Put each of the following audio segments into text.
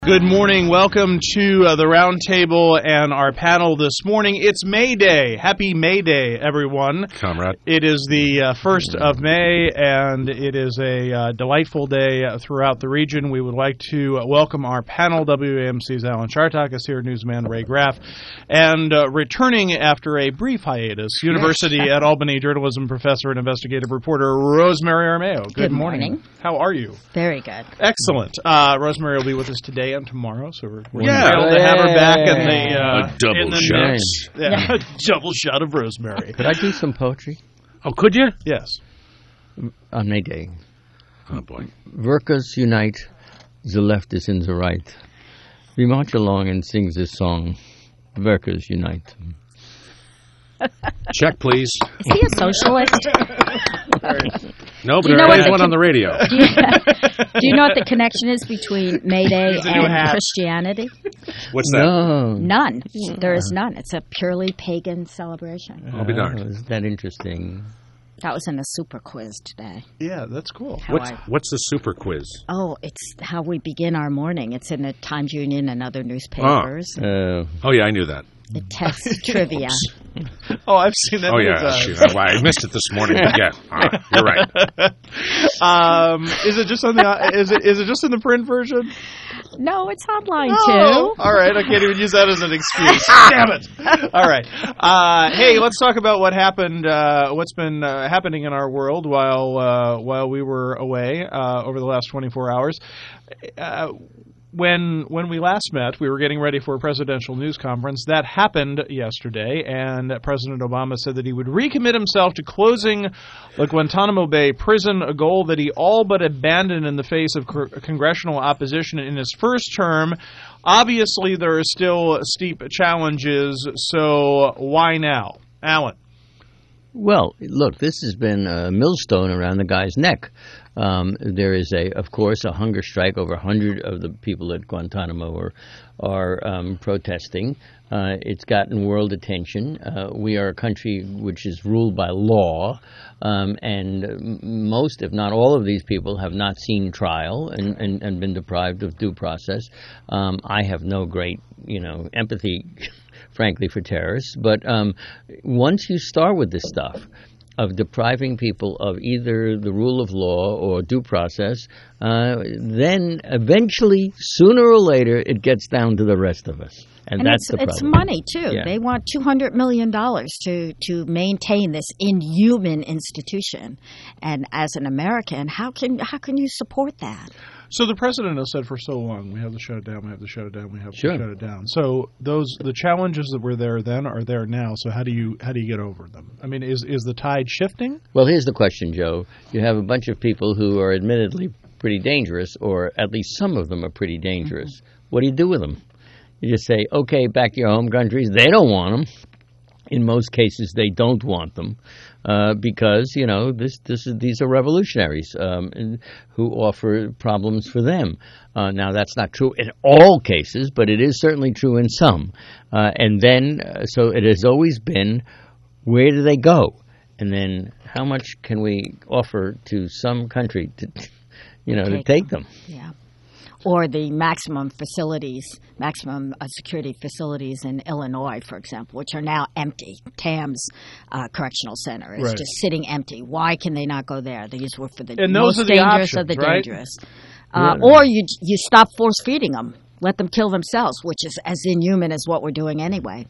Good morning. Welcome to the Roundtable and our panel this morning. It's May Day. Happy May Day, everyone. Comrade. It is the 1st of May, and it is a delightful day throughout the region. We would like to welcome our panel. WAMC's Alan Chartock is here, newsman Ray Graff, and returning after a brief hiatus, University at Albany journalism professor and investigative reporter Rosemary Armao. Good morning. How are you? Very good. Excellent. Rosemary will be with us today and tomorrow, so we're thrilled to have her back in the a double shot. Yeah, double shot of Rosemary. Could I do some poetry? Oh, could you? Yes. On May Day. Oh, boy. Workers unite, the left is in the right. We march along and sing this song. Workers unite. Check, please. Is he a socialist? No, but You know there what is the one on the radio. Do you know what the connection is between May Day and Christianity? What's that? No. None. There is none. It's a purely pagan celebration. I'll be darned. Isn't that interesting? That was in the super quiz today. Yeah, that's cool. What's the super quiz? Oh, it's how we begin our morning. It's in the Times Union and other newspapers. Oh, yeah, I knew that. It tests trivia. Oh, I've seen that. Oh, many yeah. times. I missed it this morning. Yeah, you're right. Is it just on the? Is it just in the print version? No, it's online Oh, too. all right. I can't even use that as an excuse. Damn it! All right. Hey, let's talk about what happened. What's been happening in our world while we were away over the last 24 hours. When we last met, we were getting ready for a presidential news conference. That happened yesterday, and President Obama said that he would recommit himself to closing the Guantanamo Bay prison, a goal that he all but abandoned in the face of congressional opposition in his first term. Obviously, there are still steep challenges, so why now? Alan. Well, look, this has been a millstone around the guy's neck. There is, of course, a hunger strike. Over 100 of the people at Guantanamo are protesting. It's gotten world attention. We are a country which is ruled by law, and most, if not all, of these people have not seen trial and been deprived of due process. I have no great, empathy, frankly, for terrorists. But once you start with this stuff of depriving people of either the rule of law or due process, then eventually, sooner or later, it gets down to the rest of us. And that's the problem. It's money, too. Yeah. They want $200 million to maintain this inhuman institution. And as an American, how can you support that? So the president has said for so long, we have to shut it down, we have to shut it down, we have to Sure. shut it down. So the challenges that were there then are there now. So how do you get over them? I mean, is the tide shifting? Well, here's the question, Joe. You have a bunch of people who are admittedly pretty dangerous, or at least some of them are pretty dangerous. Mm-hmm. What do you do with them? You just say, okay, back to your home countries. They don't want them. In most cases, they don't want them because, these are revolutionaries who offer problems for them. Now, that's not true in all cases, but it is certainly true in some. So it has always been, where do they go? And then how much can we offer to some country to take them? Yeah. Or the maximum security facilities in Illinois, for example, which are now empty. TAM's Correctional Center is just sitting empty. Why can they not go there? These were for the most dangerous of the dangerous. Or you stop force feeding them, let them kill themselves, which is as inhuman as what we're doing anyway.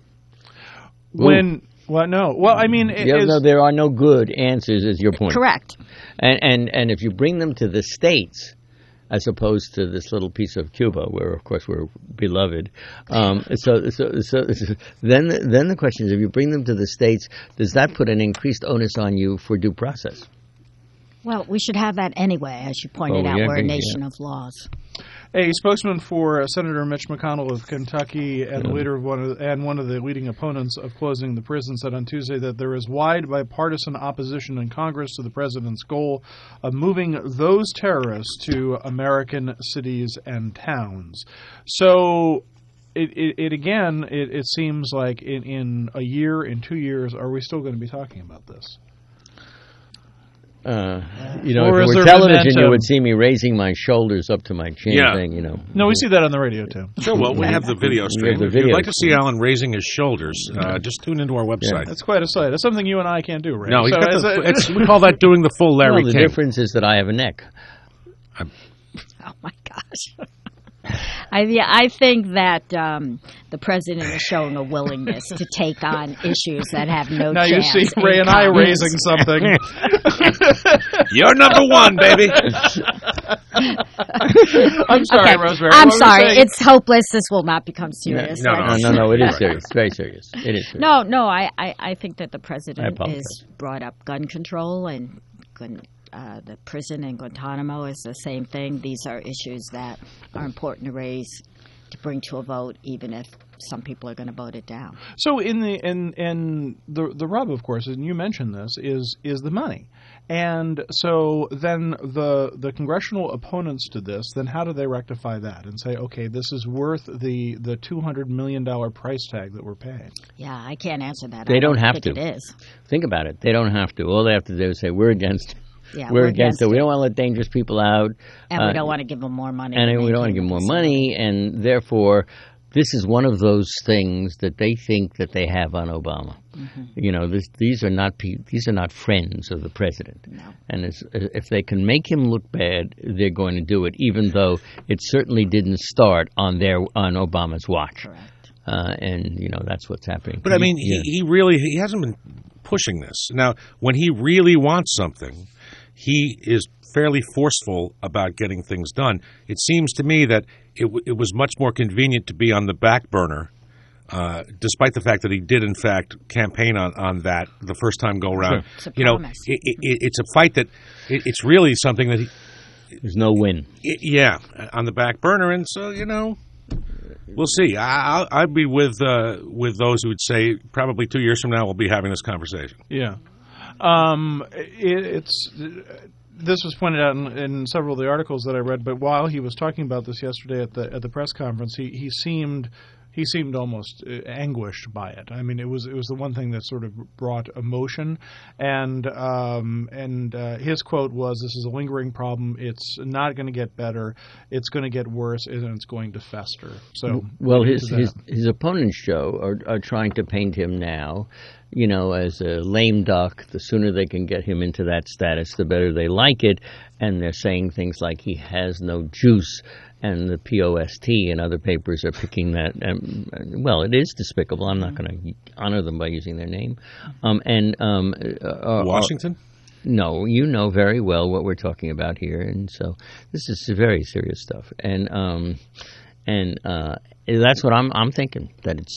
No. Well, I mean, there are no good answers, is your point. Correct. And if you bring them to the states, as opposed to this little piece of Cuba, where of course we're beloved. So then the question is, if you bring them to the states, does that put an increased onus on you for due process? Well, we should have that anyway, as you pointed out. We're a nation of laws. A spokesman for Senator Mitch McConnell of Kentucky and leader of one of the leading opponents of closing the prison said on Tuesday that there is wide bipartisan opposition in Congress to the president's goal of moving those terrorists to American cities and towns. So it seems like in a year, in 2 years, are we still going to be talking about this? if it were television, you would see me raising my shoulders up to my chin. Thing, No, we see that on the radio too. Sure. Well, we have the video stream. If you'd like to see Alan raising his shoulders, just tune into our website. That's quite a sight. That's something you and I can't do, right? No, we call that doing the full Larry King. The difference is that I have a neck. Oh my gosh. I think that the president is showing a willingness to take on issues that have no now chance. Now you see Ray and I raising something. You're number one, baby. I'm sorry, Rosemary. I'm sorry. It's hopeless. This will not become serious. No. It is serious. Very serious. It is serious. No. I think that the president has brought up gun control and the prison in Guantanamo is the same thing. These are issues that are important to raise, to bring to a vote, even if some people are going to vote it down. So the rub, of course, and you mentioned this, is the money. And so then the congressional opponents to this, then how do they rectify that and say, okay, this is worth the $200 million price tag that we're paying? Yeah, I can't answer that. They don't have to. It is. Think about it. They don't have to. All they have to do is say, we're against it. Yeah, we're against it. We don't want to let dangerous people out. And we don't want to give them more money. And we don't want to give them more money. And therefore, this is one of those things that they think that they have on Obama. Mm-hmm. These are not friends of the president. No. And if they can make him look bad, they're going to do it, even though it certainly didn't start on Obama's watch. Correct. And that's what's happening. But I mean, he hasn't been pushing this. Now, when he really wants something, he is fairly forceful about getting things done. It seems to me that it was much more convenient to be on the back burner, despite the fact that he did, in fact, campaign on that the first time go around. It's a promise. It's a fight that it's really something that there's no win. On the back burner, and so we'll see. I'd be with those who would say probably 2 years from now we'll be having this conversation. Yeah. This was pointed out in several of the articles that I read, but while he was talking about this yesterday at the press conference, he seemed almost anguished by it. I mean, it was the one thing that sort of brought emotion, and his quote was, "This is a lingering problem. It's not going to get better. It's going to get worse, and it's going to fester." So, his opponents, Joe, are trying to paint him now, as a lame duck. The sooner they can get him into that status, the better they like it, and they're saying things like he has no juice. And the POST and other papers are picking that. Well, it is despicable. I'm not going to honor them by using their name. Washington? No, you know very well what we're talking about here, and so this is very serious stuff. And that's what I'm thinking, that it's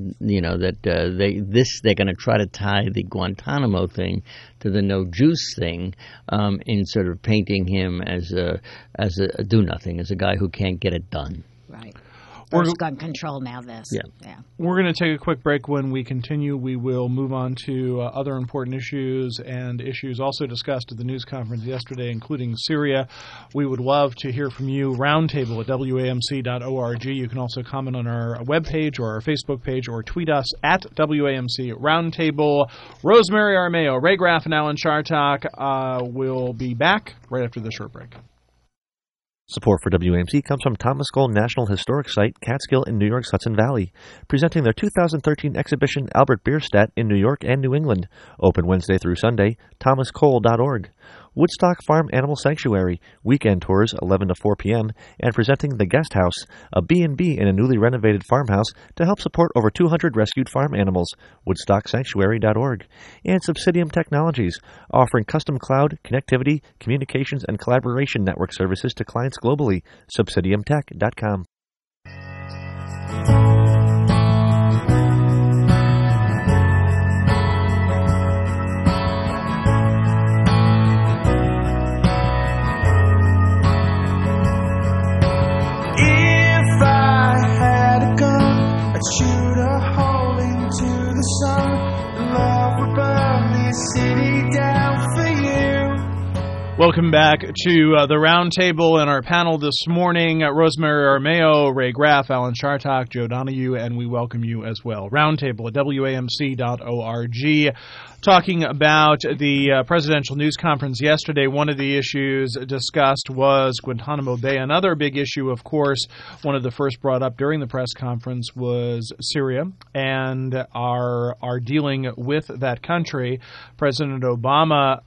they're going to try to tie the Guantanamo thing to the no juice thing, in sort of painting him as a do nothing, as a guy who can't get it done. Right. First gun control, now this. Yeah. We're going to take a quick break. When we continue, we will move on to other important issues and issues also discussed at the news conference yesterday, including Syria. We would love to hear from you. Roundtable at WAMC.org. You can also comment on our webpage or our Facebook page or tweet us at WAMC Roundtable. Rosemary Armeo, Ray Graff, and Alan Chartock will be back right after this short break. Support for WAMC comes from Thomas Cole National Historic Site, Catskill in New York's Hudson Valley, presenting their 2013 exhibition Albert Bierstadt in New York and New England. Open Wednesday through Sunday, thomascole.org. Woodstock Farm Animal Sanctuary, weekend tours 11 to 4 p.m., and presenting The Guest House, a B&B in a newly renovated farmhouse to help support over 200 rescued farm animals, woodstocksanctuary.org. And Subsidium Technologies, offering custom cloud, connectivity, communications, and collaboration network services to clients globally, subsidiumtech.com. Welcome back to the Roundtable and our panel this morning. Rosemary Armao, Ray Graff, Alan Chartock, Joe Donahue, and we welcome you as well. Roundtable at WAMC.org. Talking about the presidential news conference yesterday, one of the issues discussed was Guantanamo Bay. Another big issue, of course, one of the first brought up during the press conference was Syria and our dealing with that country. President Obama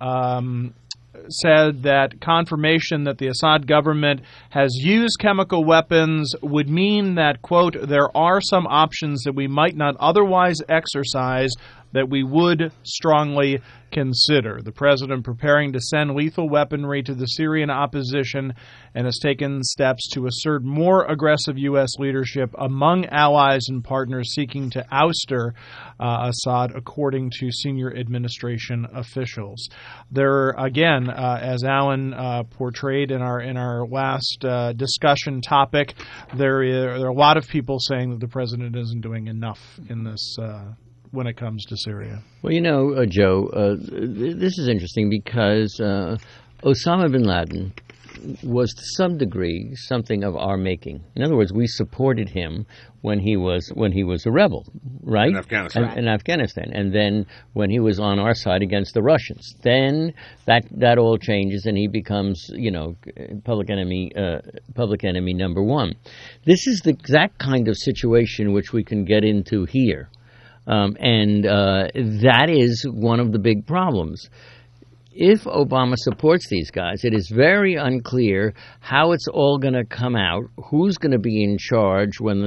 said that confirmation that the Assad government has used chemical weapons would mean that, quote, there are some options that we might not otherwise exercise that we would strongly consider. The president preparing to send lethal weaponry to the Syrian opposition and has taken steps to assert more aggressive U.S. leadership among allies and partners seeking to ouster Assad, according to senior administration officials. There, again, as Alan portrayed in our last discussion topic, there are a lot of people saying that the president isn't doing enough in this when it comes to Syria. Well, Joe, this is interesting because Osama bin Laden was to some degree something of our making. In other words, we supported him when he was a rebel, right? In Afghanistan. In Afghanistan. And then when he was on our side against the Russians. Then that all changes and he becomes, public enemy number one. This is the exact kind of situation which we can get into here. And that is one of the big problems. If Obama supports these guys, it is very unclear how it's all going to come out, who's going to be in charge when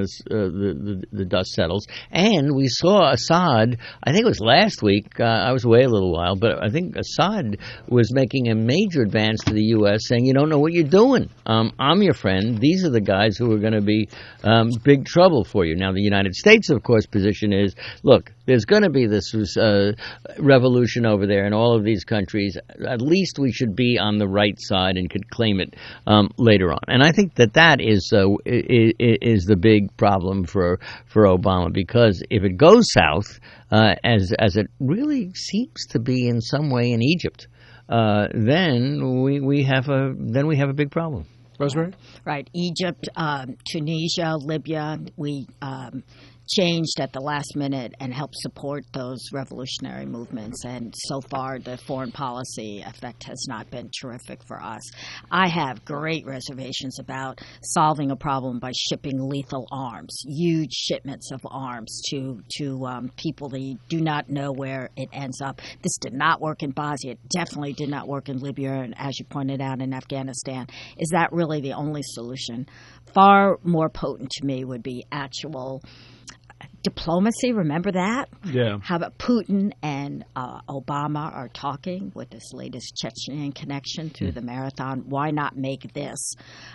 the dust settles. And we saw Assad, I think it was last week, I was away a little while, but I think Assad was making a major advance to the U.S. saying, you don't know what you're doing. I'm your friend. These are the guys who are going to be big trouble for you. Now, the United States, of course, position is, look, there's going to be this revolution over there in all of these countries. At least we should be on the right side and could claim it later on. And I think that is the big problem for Obama, because if it goes south, as it really seems to be in some way in Egypt, then we have a big problem. Rosemary? Right. Egypt, Tunisia, Libya, we changed at the last minute and helped support those revolutionary movements. And so far, the foreign policy effect has not been terrific for us. I have great reservations about solving a problem by shipping lethal arms, huge shipments of arms to people that you do not know where it ends up. This did not work in Bosnia. It definitely did not work in Libya, and as you pointed out, in Afghanistan. Is that really the only solution? Far more potent to me would be actual diplomacy. Remember that? Yeah. How about Putin and Obama are talking with this latest Chechen connection through the marathon? Why not make this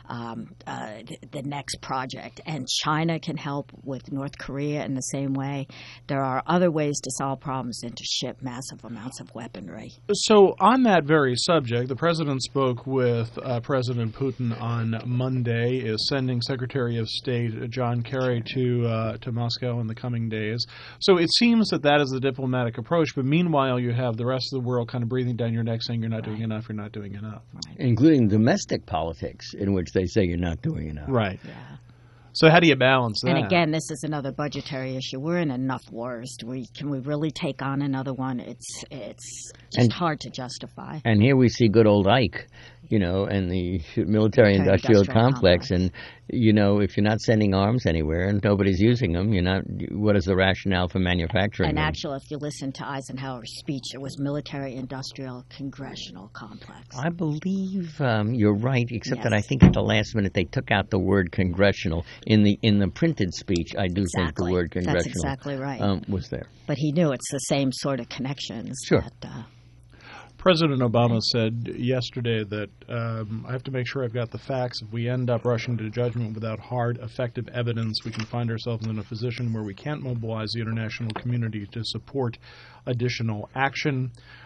the next project? And China can help with North Korea in the same way. There are other ways to solve problems than to ship massive amounts of weaponry. So on that very subject, the president spoke with President Putin on Monday, is sending Secretary of State John Kerry to Moscow in the coming days. So it seems that is the diplomatic approach, but meanwhile you have the rest of the world kind of breathing down your neck saying you're not doing enough, you're not doing enough. Right. Including domestic politics in which they say you're not doing enough. Right. Yeah. So how do you balance that? And again, this is another budgetary issue. We're in enough wars. Can we really take on another one? It's just hard to justify. And here we see good old Ike, and the military-industrial complex. And, if you're not sending arms anywhere and nobody's using them, what is the rationale for manufacturing them? And actually, if you listen to Eisenhower's speech, it was military-industrial congressional complex. I believe you're right, except that I think at the last minute they took out the word congressional. In the printed speech, I do think the word congressional That's exactly right. Was there. But he knew it's the same sort of connections. Sure. President Obama said yesterday that I have to make sure I've got the facts. If we end up rushing to judgment without hard, effective evidence, we can find ourselves in a position where we can't mobilize the international community to support additional action.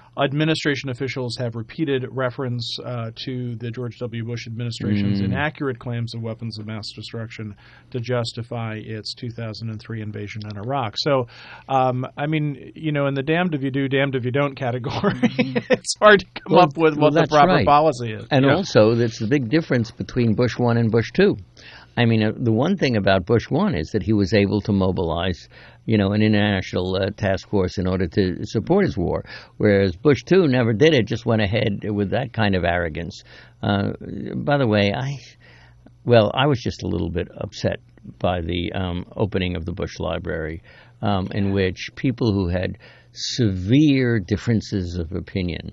administration officials have repeated reference to the George W. Bush administration's inaccurate claims of weapons of mass destruction to justify its 2003 invasion in Iraq. So, I mean, you know, in the damned if you do, damned if you don't category, it's hard to come up with what the proper policy is. And also, that's the big difference between Bush 1 and Bush 2. I mean, the one thing about Bush 1 is that he was able to mobilize, you know, an international task force in order to support his war, whereas Bush 2 never did it, just went ahead with that kind of arrogance. By the way, I was just a little bit upset by the opening of the Bush Library, in which people who had severe differences of opinion,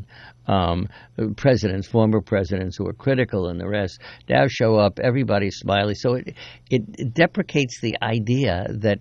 former presidents who were critical and the rest, now show up, everybody's smiling. So it deprecates the idea that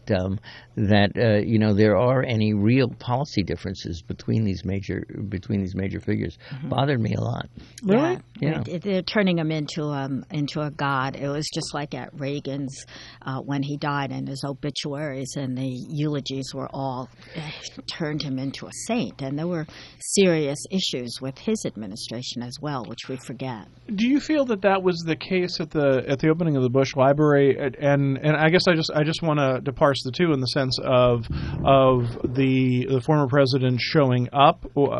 you know, there are any real policy differences between these major figures. Bothered me a lot. Really? Yeah. They're turning him into a god. It was just like at Reagan's when he died, and his obituaries and the eulogies were all turned him into a saint, and there were serious issues with his administration as well, which we forget. Do you feel that was the case at the opening of the Bush Library? And I guess I just want to parse the two in the sense of the former president showing up.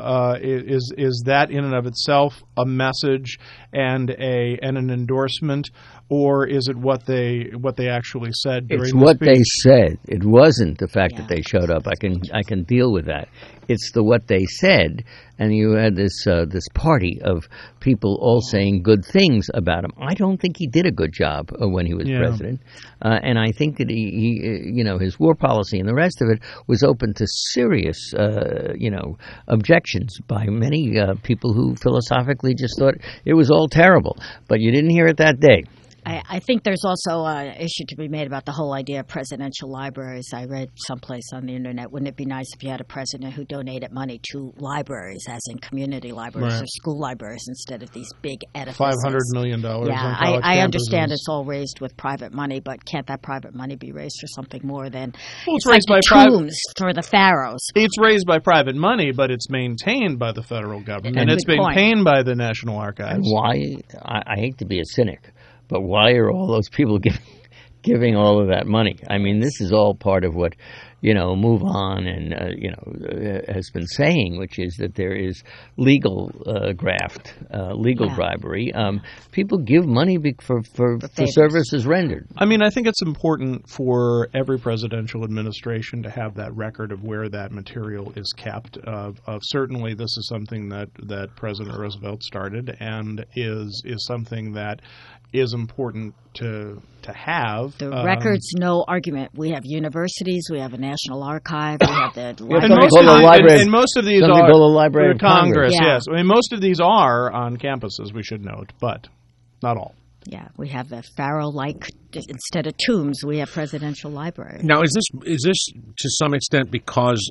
Is that in and of itself a message and an endorsement, or is it what they actually said during the speech? It's what they said. It wasn't the fact that they showed up. I can deal with that. It's what they said, and you had this party of people all saying good things about him. I don't think he did a good job when he was president, and I think that he you know, his war policy and the rest of it was open to serious you know, objections by many people who philosophically just thought it was all terrible. But you didn't hear it that day. I think there's also an issue to be made about the whole idea of presidential libraries. I read someplace on the internet, wouldn't it be nice if you had a president who donated money to libraries, as in community libraries or school libraries, instead of these big edifices? $500 million. Yeah, I understand it's all raised with private money, but can't that private money be raised for something more than it's raised like by tombs for the pharaohs? It's raised by private money, but it's maintained by the federal government, and it's maintained by the National Archives. And why? I hate to be a cynic, but why are all those people giving all of that money? I mean, this is all part of what, you know, Move On and, you know, has been saying, which is that there is legal graft, legal bribery. People give money for services rendered. I mean, I think it's important for every presidential administration to have that record of where that material is kept. Certainly, this is something that President Roosevelt started, and is something that is important to have. The records, no argument. We have universities, we have a National Archive, we have the library. And most of these are the Library of Congress. Yes, I mean, most of these are on campuses, we should note, but not all. Yeah, we have the pharaoh-like, instead of tombs, we have presidential libraries. Now, is this to some extent because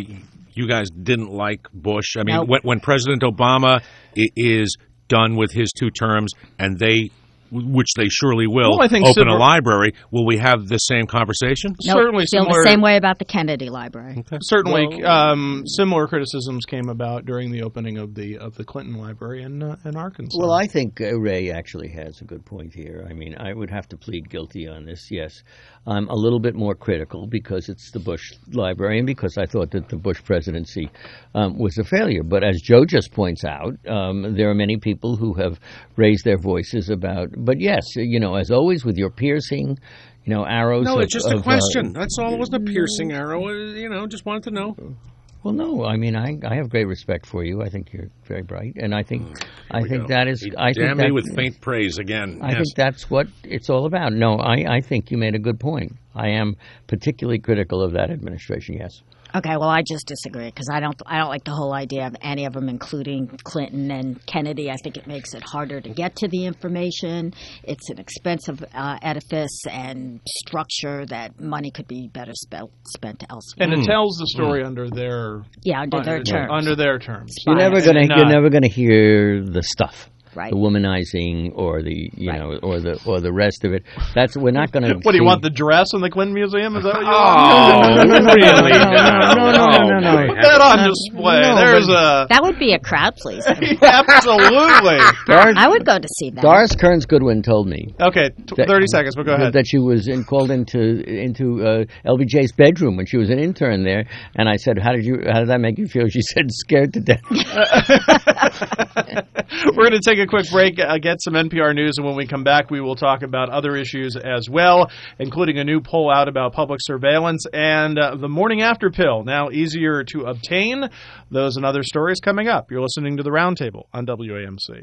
you guys didn't like Bush? I mean, when President Obama is done with his 2 terms and which they surely will, open a library, will we have the same conversation? Nope, certainly the same way about the Kennedy Library. Okay. Certainly, similar criticisms came about during the opening of the Clinton Library in Arkansas. Well, I think Ray actually has a good point here. I mean, I would have to plead guilty on this, yes. I'm a little bit more critical because it's the Bush Library and because I thought that the Bush presidency was a failure. But as Joe just points out, there are many people who have raised their voices about. But yes, you know, as always with your piercing, you know, arrows. No, it's just a question. That's all. It wasn't a piercing arrow. You know, just wanted to know. Well, no, I mean, I have great respect for you. I think you're very bright, and I think that is. Damn me with faint praise again. I think that's what it's all about. No, I think you made a good point. I am particularly critical of that administration. Yes. Okay, well, I just disagree because I don't like the whole idea of any of them, including Clinton and Kennedy. I think it makes it harder to get to the information. It's an expensive edifice and structure that money could be better spent elsewhere. And it tells the story under their terms. Under their terms. You're never going to hear the stuff. Right. the womanizing or the or the rest of it. We're not going to. What do you want, the dress in the Clinton Museum? Is that what you want? Really? No. Put that on display. That would be a crowd pleaser. Absolutely. I would go to see that. Doris Kearns Goodwin told me. Okay, 30 seconds, but go ahead. That she was called into LBJ's bedroom when she was an intern there, and I said, "How did that make you feel?" She said, "Scared to death." We're going to take a quick break, get some NPR news, and when we come back, we will talk about other issues as well, including a new poll out about public surveillance and the morning after pill, now easier to obtain. Those and other stories coming up. You're listening to The Roundtable on WAMC.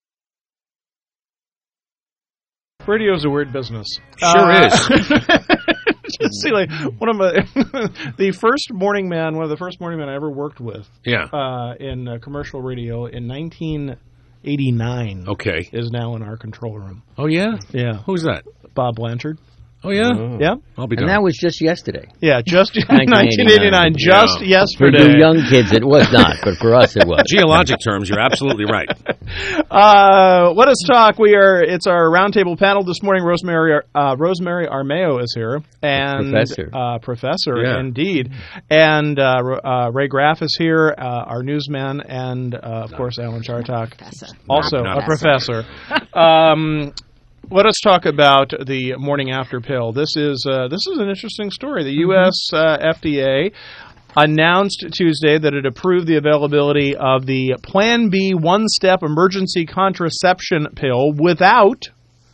Radio is a weird business. Sure is. Just see, like, one of the first morning man I ever worked with. Yeah. In commercial radio in 1989. Okay. Is now in our control room. Oh yeah. Yeah. Who's that? Bob Blanchard. Oh yeah. Yeah. I'll be done. And that was just yesterday. Yeah, just 1989. Just yesterday. For you young kids, it was not, but for us, it was. Geologic terms, you're absolutely right. Let us talk. It's our roundtable panel this morning. Rosemary Armao is here, and professor, indeed, and Ray Graff is here, our newsman, and of course Alan Chartock, also a professor. Let us talk about the morning after pill. This is an interesting story. The U.S. FDA announced Tuesday that it approved the availability of the Plan B one-step emergency contraception pill without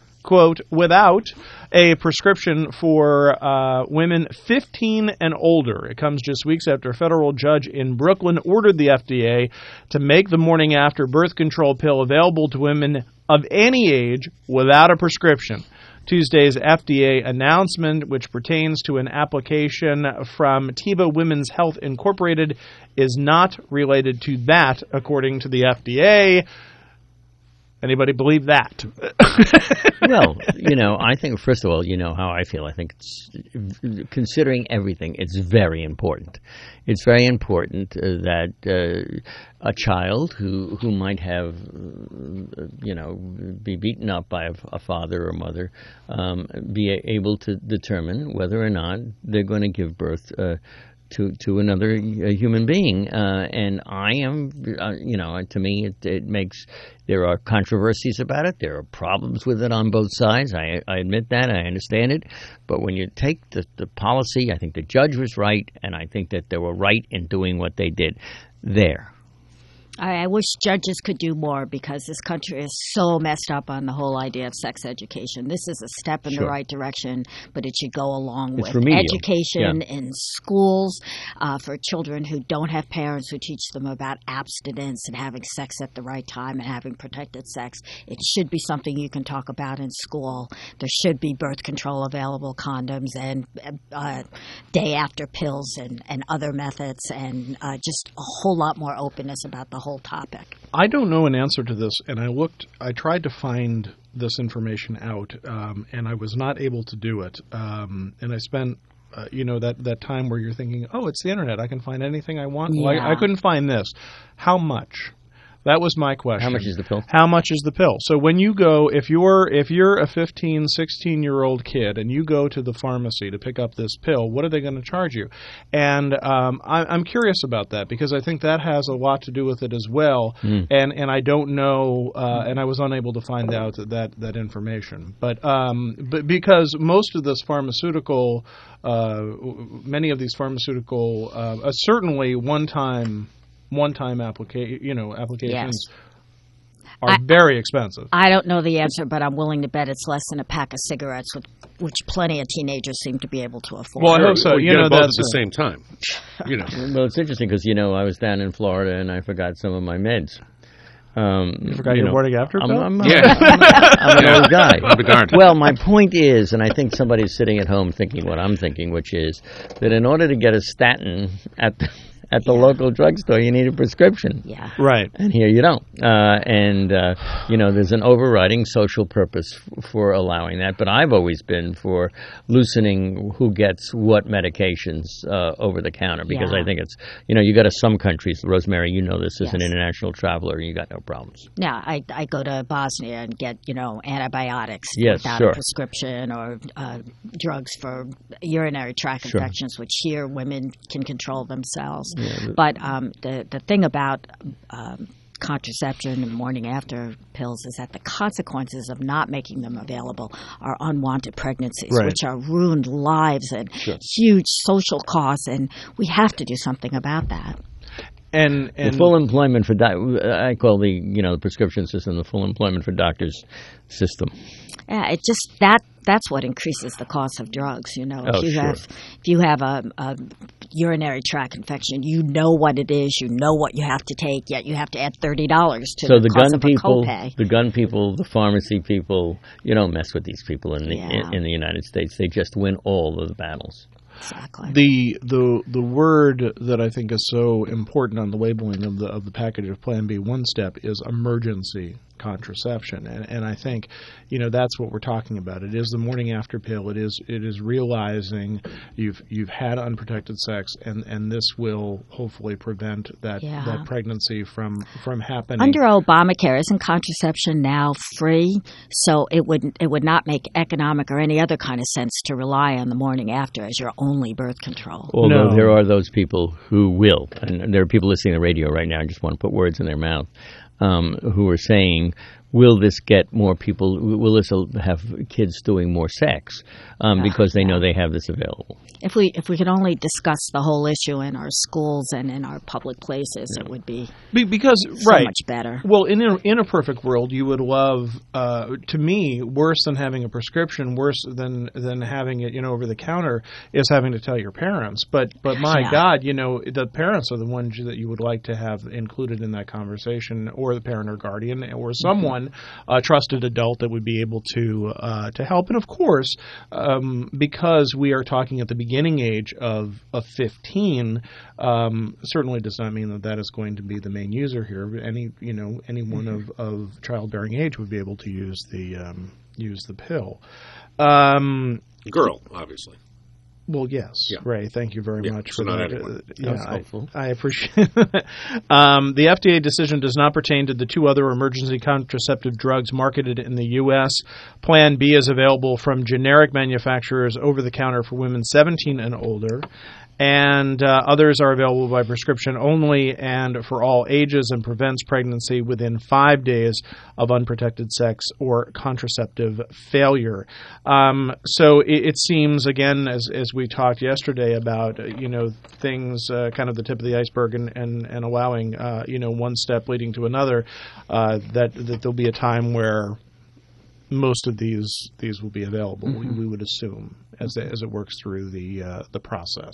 a prescription for women 15 and older. It comes just weeks after a federal judge in Brooklyn ordered the FDA to make the morning after birth control pill available to women of any age without a prescription. Tuesday's FDA announcement, which pertains to an application from Teva Women's Health Incorporated, is not related to that, according to the FDA. Anybody believe that? Well, I think, first of all, how I feel. I think it's, considering everything, it's very important. It's very important that a child who might have, be beaten up by a father or mother, be able to determine whether or not they're going to give birth to another human being, and I am, to me, it makes. There are controversies about it. There are problems with it on both sides. I admit that. I understand it. But when you take the policy, I think the judge was right, and I think that they were right in doing what they did there. I wish judges could do more because this country is so messed up on the whole idea of sex education. This is a step in the right direction, but it should go along with education in schools for children who don't have parents who teach them about abstinence and having sex at the right time and having protected sex. It should be something you can talk about in school. There should be birth control available, condoms, and day after pills and other methods, and just a whole lot more openness about the whole topic. I don't know an answer to this, and I tried to find this information out, and I was not able to do it. And I spent, that time where you're thinking, oh, it's the internet. I can find anything I want. Yeah. Well, I couldn't find this. How much? That was my question. How much is the pill? How much is the pill? So when you go, if you're a 15, 16-year-old kid and you go to the pharmacy to pick up this pill, what are they going to charge you? And I'm curious about that because I think that has a lot to do with it as well. And I don't know, and I was unable to find out that information. But because most of this pharmaceutical, many of these pharmaceutical, certainly one-time applications are very expensive. I don't know the answer, but I'm willing to bet it's less than a pack of cigarettes, which plenty of teenagers seem to be able to afford. Well, I hope so. You know, both at the same time. Well, it's interesting because I was down in Florida and I forgot some of my meds. You forgot your morning after pill? I'm an old guy. I'll be darned. Well, my point is, and I think somebody's sitting at home thinking what I'm thinking, which is that in order to get a statin at at the local drugstore, you need a prescription. Yeah. Right. And here you don't. There's an overriding social purpose for allowing that. But I've always been for loosening who gets what medications over the counter, because I think it's, you go to some countries, Rosemary, this as an international traveler, you got no problems. Yeah, I go to Bosnia and get, antibiotics without a prescription, or drugs for urinary tract infections, which here women can control themselves. Yeah, but the thing about contraception and morning after pills is that the consequences of not making them available are unwanted pregnancies, which are ruined lives and huge social costs, and we have to do something about that. And the full employment for I call the prescription system the full employment for doctors system. Yeah, it just that's what increases the cost of drugs. If you have a urinary tract infection, you know what it is, you know what you have to take, yet you have to add $30 to the cost of a copay. The gun people, the pharmacy people, you don't mess with these people in the United States. They just win all of the battles. Exactly. The word that I think is so important on the labeling of the package of Plan B One Step is emergency contraception, and I think that's what we're talking about. It is the morning after pill. It is realizing you've had unprotected sex, and this will hopefully prevent that pregnancy from happening. Under Obamacare, isn't contraception now free? So it would not make economic or any other kind of sense to rely on the morning after as your only birth control. Although there are those people who will, and there are people listening to the radio right now. I just want to put words in their mouth. Who are saying, will this get more people, will this have kids doing more sex because they know they have this available? If we could only discuss the whole issue in our schools and in our public places, it would be so much better. Well, in a perfect world, you would love, to me, worse than having a prescription, worse than having it over the counter, is having to tell your parents. But my God, the parents are the ones that you would like to have included in that conversation, or the parent or guardian, or someone, a trusted adult that would be able to help. And of course, because we are talking at the beginning age of 15, certainly does not mean that is going to be the main user here. Anyone of childbearing age would be able to use the pill. Girl, obviously. Well, yes, Ray. Thank you very much for that. That's helpful. I appreciate that. The FDA decision does not pertain to the two other emergency contraceptive drugs marketed in the U.S. Plan B is available from generic manufacturers over the counter for women 17 and older. And others are available by prescription only and for all ages, and prevents pregnancy within 5 days of unprotected sex or contraceptive failure. So it seems, again, as we talked yesterday about, things kind of the tip of the iceberg and allowing, one step leading to another, that there'll be a time where most of these will be available. We would assume as it works through the process.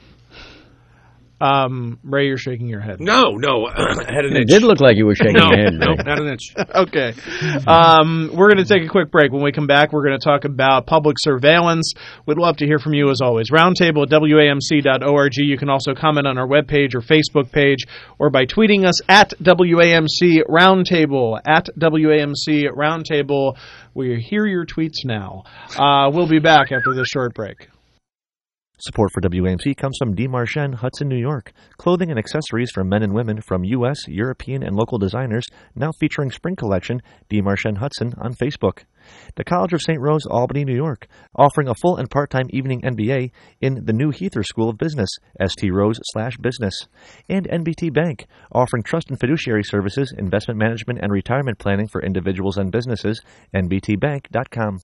Ray, you're shaking your head. No, I had an itch. It did look like you were shaking your head. No, not an itch. Okay. We're going to take a quick break. When we come back, we're going to talk about public surveillance. We'd love to hear from you as always. Roundtable at WAMC.org. You can also comment on our webpage or Facebook page, or by tweeting us at WAMC Roundtable. At WAMC Roundtable. We hear your tweets now. We'll be back after this short break. Support for WAMC comes from D. Marchand, Hudson, New York. Clothing and accessories for men and women from U.S., European, and local designers, now featuring spring collection, D. Marchand Hudson on Facebook. The College of St. Rose, Albany, New York, offering a full and part-time evening MBA in the new Heather School of Business, STRose/business. And NBT Bank, offering trust and fiduciary services, investment management, and retirement planning for individuals and businesses, nbtbank.com.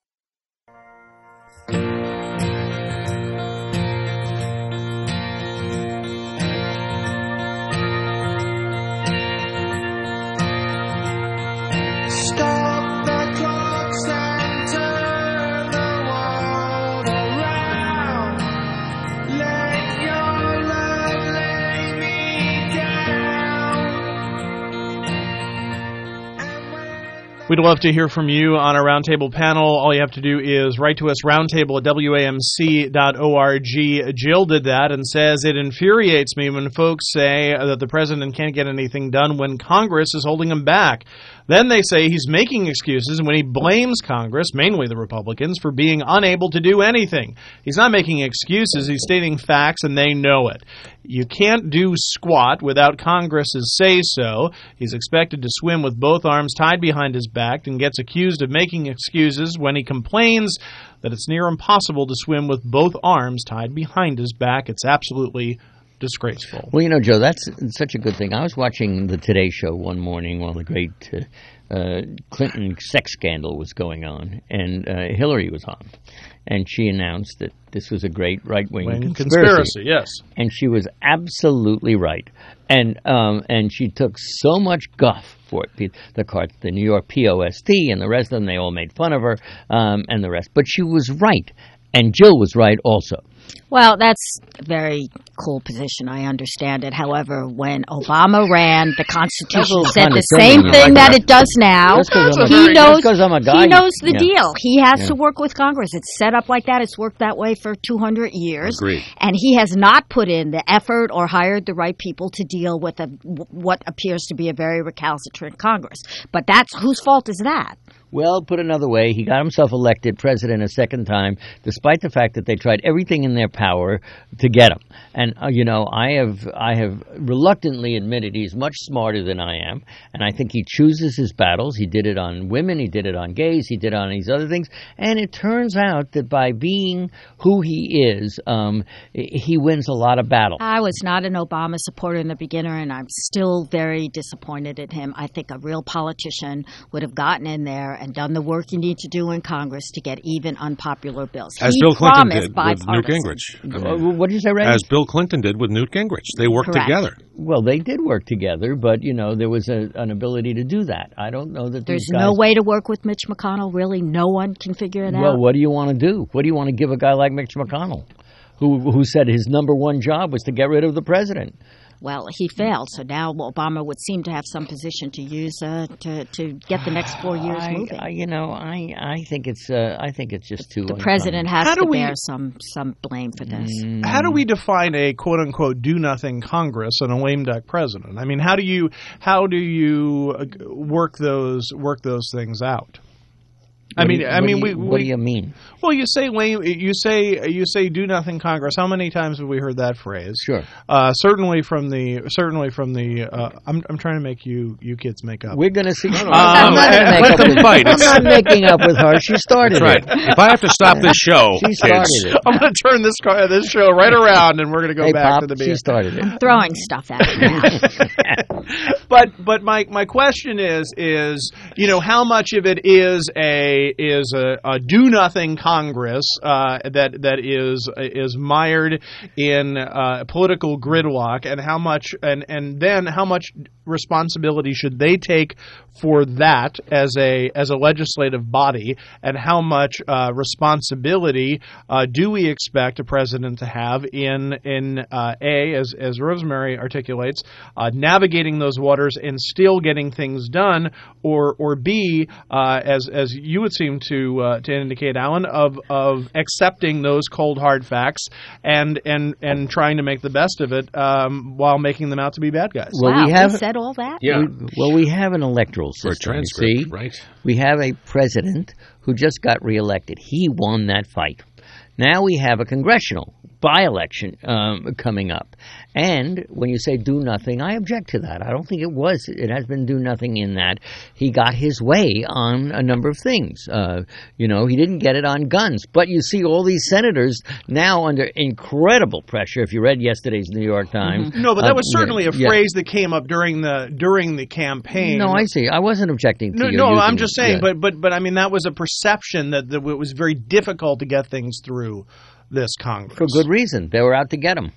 We'd love to hear from you on our Roundtable panel. All you have to do is write to us, roundtable@wamc.org. Jill did that and says, it infuriates me when folks say that the president can't get anything done when Congress is holding him back. Then they say he's making excuses when he blames Congress, mainly the Republicans, for being unable to do anything. He's not making excuses. He's stating facts, and they know it. You can't do squat without Congress's say-so. He's expected to swim with both arms tied behind his back and gets accused of making excuses when he complains that it's near impossible to swim with both arms tied behind his back. It's absolutely disgraceful. Well, Joe, that's such a good thing. I was watching the Today Show one morning while the great Clinton sex scandal was going on, and Hillary was on. And she announced that this was a great right-wing conspiracy. Yes. And she was absolutely right. And she took so much guff for it. The New York POST and the rest of them, they all made fun of her and the rest. But she was right. And Jill was right also. Well, that's a very cool position. I understand it. However, when Obama ran, the Constitution said the same thing that it does now. He knows the deal. He has to work with Congress. It's set up like that. It's worked that way for 200 years. Agreed. And he has not put in the effort or hired the right people to deal with what appears to be a very recalcitrant Congress. But whose fault is that? Well, put another way, he got himself elected president a second time, despite the fact that they tried everything in their power to get him. And I have reluctantly admitted he's much smarter than I am, and I think he chooses his battles. He did it on women, he did it on gays, he did it on these other things, and it turns out that by being who he is, he wins a lot of battles. I was not an Obama supporter in the beginning, and I'm still very disappointed in him. I think a real politician would have gotten in there and done the work you need to do in Congress to get even unpopular bills. As Bill Clinton did with Newt Gingrich. What did you say, Ray? As Bill Clinton did with Newt Gingrich. They worked together. Well, they did work together, but, there was an ability to do that. I don't know that there's no way to work with Mitch McConnell, really? No one can figure it out? Well, what do you want to do? What do you want to give a guy like Mitch McConnell, who said his number one job was to get rid of the president? Well, he failed, so now Obama would seem to have some position to use to get the next 4 years moving. I think it's just too. The president has to bear some blame for this. How do we define a quote unquote do nothing Congress and a lame duck president? I mean, how do you work those things out? What do you mean? Well, you say do nothing Congress. How many times have we heard that phrase? Sure. Certainly from the. I'm trying to make you kids make up. We're going to see. I'm not making up with her. She started it. If I have to stop this show, she started it. I'm going to turn this show right around, and we're going to go back to the beginning. She started it. I'm throwing stuff at her now. But my question is how much of it is a do nothing Congress that is mired in political gridlock, and how much then how much responsibility should they take for that as a legislative body, and how much responsibility do we expect a president to have in as Rosemary articulates, navigating those waters and still getting things done, or B, as you would seem to indicate, Alan, of accepting those cold hard facts and trying to make the best of it while making them out to be bad guys. Well, we said all that. Yeah. We have an electoral system. For a transcript, see? Right. We have a president who just got reelected. He won that fight. Now we have a congressional by-election coming up. And when you say do nothing, I object to that. I don't think it has been do nothing in that. He got his way on a number of things. He didn't get it on guns. But you see all these senators now under incredible pressure. If you read yesterday's New York Times. Mm-hmm. No, but that was certainly a phrase that came up during the campaign. No, I see. I wasn't objecting to you. No, I'm just saying. Yeah. But I mean, that was a perception that it was very difficult to get things through this Congress. For good reason. They were out to get him.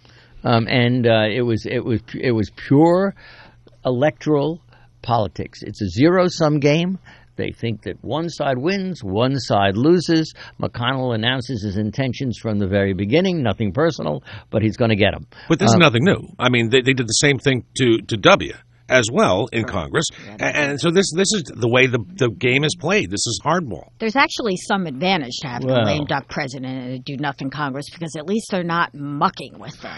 It was pure electoral politics. It's a zero-sum game. They think that one side wins, one side loses. McConnell announces his intentions from the very beginning, nothing personal, but he's going to get him. But this is nothing new. I mean, they did the same thing to W. as well in Congress. And so this is the way the game is played. This is hardball. There's actually some advantage to having a lame duck president and a do-nothing Congress, because at least they're not mucking with them.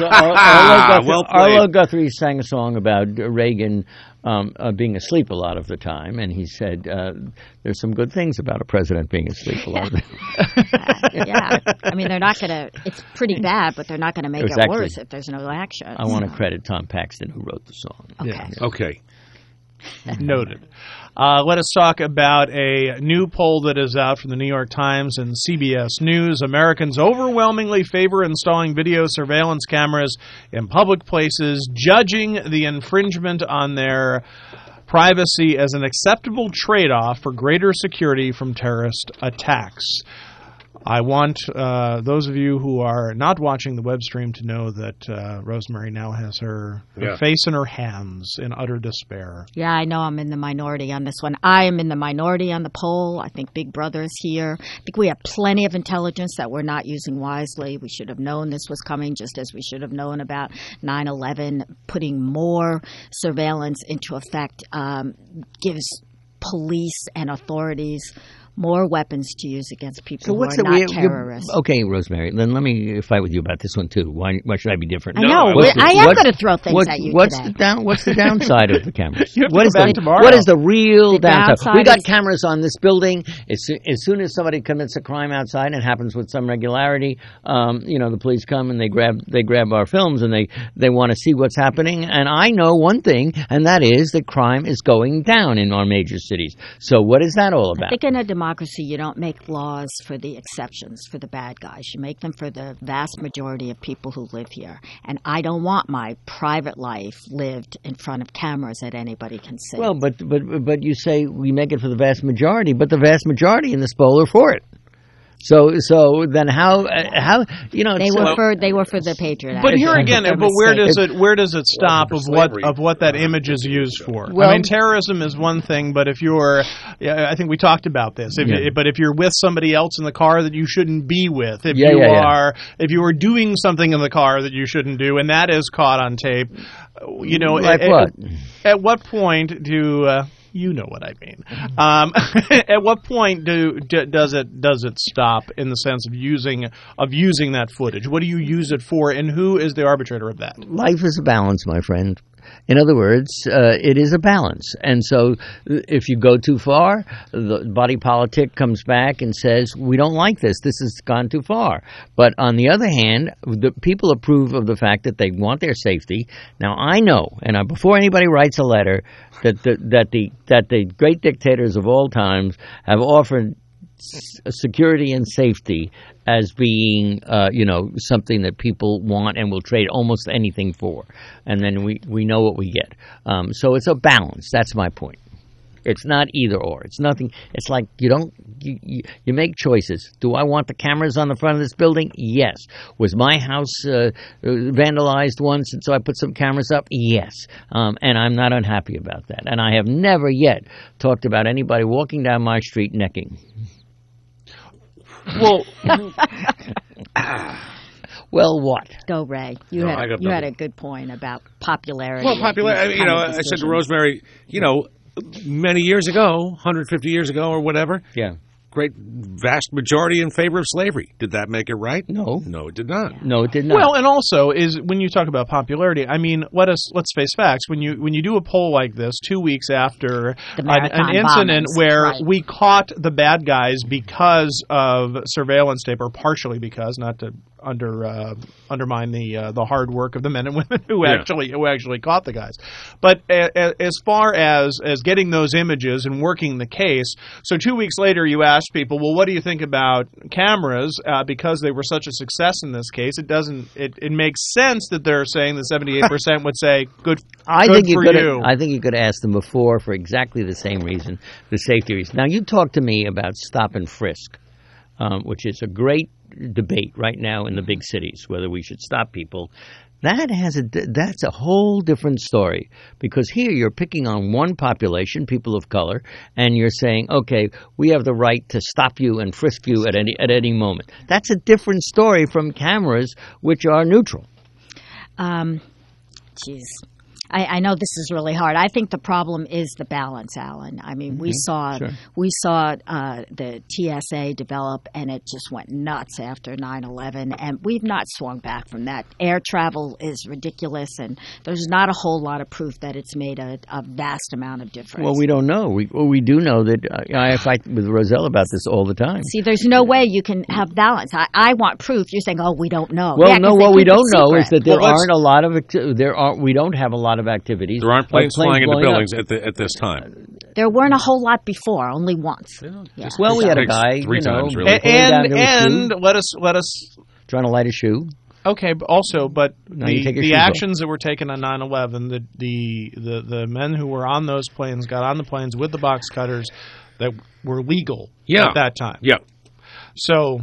Arlo Guthrie sang a song about Reagan being asleep a lot of the time, and he said there's some good things about a president being asleep a lot of the time. Yeah. I mean, they're not going to – it's pretty bad, but they're not going to make it worse if there's no action. I want to credit Tom Paxton, who wrote the song. Okay. Yeah. Okay. Noted. Let us talk about a new poll that is out from the New York Times and CBS News. Americans overwhelmingly favor installing video surveillance cameras in public places, judging the infringement on their privacy as an acceptable trade-off for greater security from terrorist attacks. I want those of you who are not watching the web stream to know that Rosemary now has her face in her hands in utter despair. Yeah, I know I'm in the minority on this one. I am in the minority on the poll. I think Big Brother is here. I think we have plenty of intelligence that we're not using wisely. We should have known this was coming, just as we should have known about 9/11. Putting more surveillance into effect gives police and authorities more weapons to use against people who are not terrorists. Okay, Rosemary, then let me fight with you about this one, too. Why should I be different? I know. I am going to throw things at you today. What's the downside of the cameras? What is the real downside? We got cameras on this building. As soon as somebody commits a crime outside, and it happens with some regularity, the police come and they grab our films and they want to see what's happening. And I know one thing, and that is that crime is going down in our major cities. So what is that all about? I think in a democracy, you don't make laws for the exceptions, for the bad guys. You make them for the vast majority of people who live here. And I don't want my private life lived in front of cameras that anybody can see. Well, but you say we make it for the vast majority, but the vast majority in this poll are for it. So then how they were for the Patriot Act. But here again, where does it stop of what that image is used for? Well, I mean, terrorism is one thing, but if you're, I think we talked about this. But if you're with somebody else in the car that you shouldn't be with, if you are doing something in the car that you shouldn't do, and that is caught on tape, at what point do you know what I mean? At what point does it stop in the sense of using that footage? What do you use it for, and who is the arbitrator of that? Life is a balance, my friend. In other words, it is a balance. And so if you go too far, the body politic comes back and says, we don't like this. This has gone too far. But on the other hand, the people approve of the fact that they want their safety. Now, I know, and before anybody writes a letter, that the great dictators of all times have offered security and safety as being, something that people want and will trade almost anything for. And then we know what we get. So it's a balance. That's my point. It's not either or. It's nothing. It's like you make choices. Do I want the cameras on the front of this building? Yes. Was my house vandalized once, and so I put some cameras up? Yes. And I'm not unhappy about that. And I have never yet talked about anybody walking down my street necking. Well, well, what? Go, Ray. You had a good point about popularity. Well, popularity. I said to Rosemary, many years ago, 150 years ago or whatever. Yeah. Great vast majority in favor of slavery. Did that make it right? No. No, it did not. No, it did not. Well, and also is when you talk about popularity, I mean, let's face facts. When you do a poll like this 2 weeks after an incident where we caught the bad guys because of surveillance tape, or partially because, not to undermine the hard work of the men and women who actually caught the guys, but as far as getting those images and working the case, so 2 weeks later you ask people, well, what do you think about cameras? Because they were such a success in this case, it makes sense that they're saying that 78% would say good. I think you could ask them before for exactly the same reason, the safety reason. Now you talk to me about stop and frisk, which is a great debate right now in the big cities whether we should stop people. That's a whole different story, because here you're picking on one population, people of color, and you're saying, okay, we have the right to stop you and frisk you at any moment. That's a different story from cameras, which are neutral. Jeez. I know this is really hard. I think the problem is the balance, Alan. I mean, we saw the TSA develop, and it just went nuts after 9/11, and we've not swung back from that. Air travel is ridiculous, and there's not a whole lot of proof that it's made a vast amount of difference. Well, we don't know. We do know that I fight with Roselle about this all the time. See, there's no way you can have balance. I want proof. You're saying, oh, we don't know. Well, no, what we don't know is that there aren't a lot of we don't have a lot of activities. There aren't planes flying into buildings at this time. There weren't a whole lot before, only once. Yeah. Well, we had a guy, three times, really. And let us trying to light a shoe. Okay, but the actions that were taken on 9/11, the men who were on those planes got on the planes with the box cutters that were legal at that time. Yeah. So,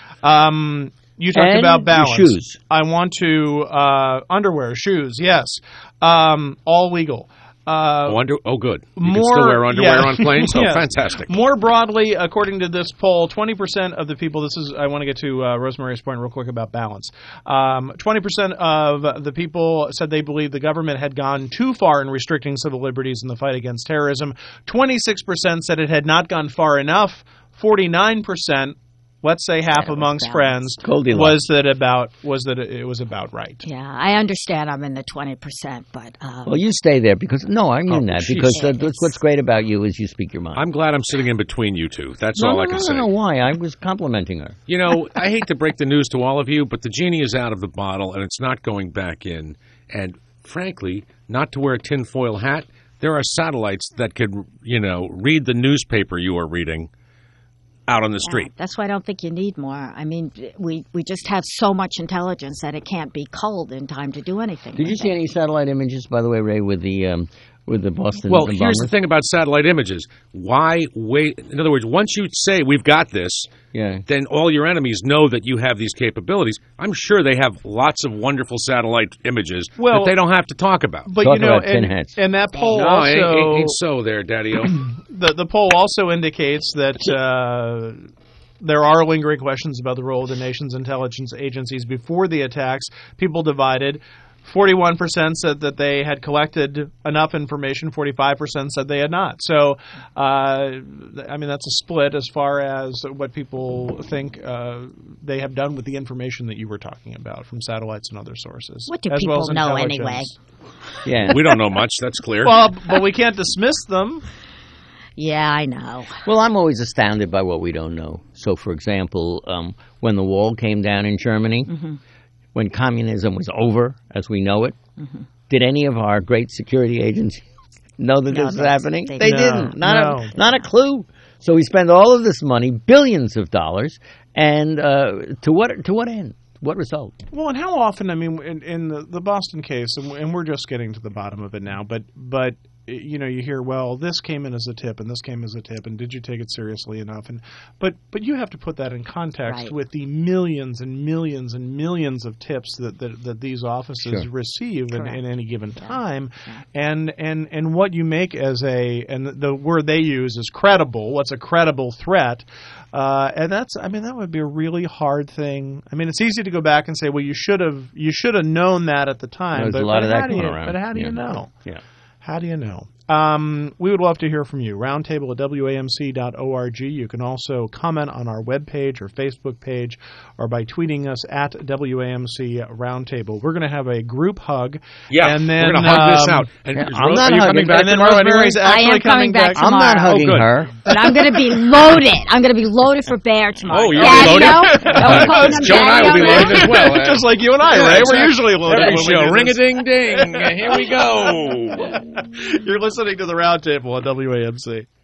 you talked about balance. Shoes. I want to underwear, shoes. Yes, all legal. Good. You can still wear underwear on planes? Oh, fantastic. More broadly, according to this poll, 20% of the people, I want to get to Rosemary's point real quick about balance. 20% of the people said they believed the government had gone too far in restricting civil liberties in the fight against terrorism. 26% said it had not gone far enough. 49%, let's say half amongst friends, was that it was about right. Yeah, I understand I'm in the 20%, but well, you stay there because I mean that because what's great about you is you speak your mind. I'm glad I'm sitting in between you two. That's all I can say. No, why? I was complimenting her. You know, I hate to break the news to all of you, but the genie is out of the bottle and it's not going back in. And frankly, not to wear a tinfoil hat, there are satellites that could, read the newspaper you are reading out on the street. That's why I don't think you need more. I mean, we just have so much intelligence that it can't be culled in time to do anything. Did you see any satellite images, by the way, Ray, with the Boston? Well, here's the thing about satellite images. Why wait? In other words, once you say we've got this, then all your enemies know that you have these capabilities. I'm sure they have lots of wonderful satellite images that they don't have to talk about. But and that poll ain't so there, Daddy-O. The poll also indicates that there are lingering questions about the role of the nation's intelligence agencies before the attacks. People divided. 41% said that they had collected enough information. 45% said they had not. So, that's a split as far as what people think they have done with the information that you were talking about from satellites and other sources. What do people know anyway? Yeah, we don't know much. That's clear. Well, but we can't dismiss them. Yeah, I know. Well, I'm always astounded by what we don't know. So, for example, when the wall came down in Germany, when communism was over, as we know it, did any of our great security agencies know that this was happening? They didn't. Not a clue. So we spend all of this money, billions of dollars, and to what end? What result? Well, and how often? I mean, in the Boston case, and we're just getting to the bottom of it now, but you hear, well, this came in as a tip, and this came as a tip, and did you take it seriously enough? But you have to put that in context with the millions and millions and millions of tips that these offices receive in any given time, and what you make as and the word they use is credible. What's a credible threat? And that would be a really hard thing. I mean, it's easy to go back and say, well, you should have known that at the time. There's a lot of that going around. But how do you know? Yeah. How do you know? We would love to hear from you. Roundtable at WAMC.org. You can also comment on our webpage or Facebook page or by tweeting us at WAMC Roundtable. We're going to have a group hug. Yeah, and then, we're going to hug this out. And I'm not hugging back. And then Rosemary's actually coming back tomorrow. I'm not hugging her. But I'm going to be loaded. I'm going to be loaded for bear tomorrow. Oh, you're loaded? Joe and I will be loaded as well. Just like you and I, Ray. We're usually loaded. Every show. Ring-a-ding-ding. Here we go. You're listening to the Roundtable on WAMC.